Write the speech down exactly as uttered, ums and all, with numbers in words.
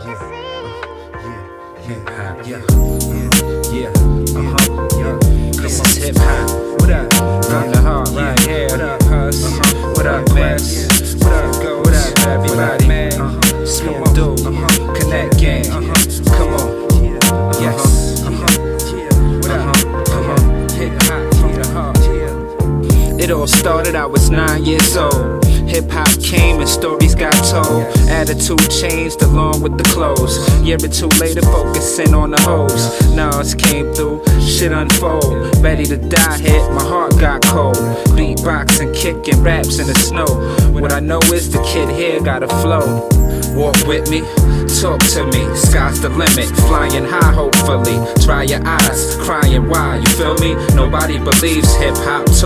Hip hop, yeah, yeah, uh huh, yeah. This is hip hop. What up? From the heart, right here. What up, Huss? Uh-huh. What up, Mess? What up, Go? What up, everybody? Man, uh-huh. Smooth dude, uh-huh. Connect gang, uh-huh. Come on, yes, uh-huh. What up? Come on, hip hop from the heart. It all started, I was nine years old. Hip hop came and stories got told. Attitude changed along with the clothes. Year or two later, focusing on the hoes. Nas came through, shit unfold. Ready to die hit, my heart got cold. Beatboxing, kicking raps in the snow. What I know is the kid here got a flow. Walk with me, talk to me, sky's the limit, flying high hopefully. Dry your eyes, crying why, you feel me? Nobody believes hip hop.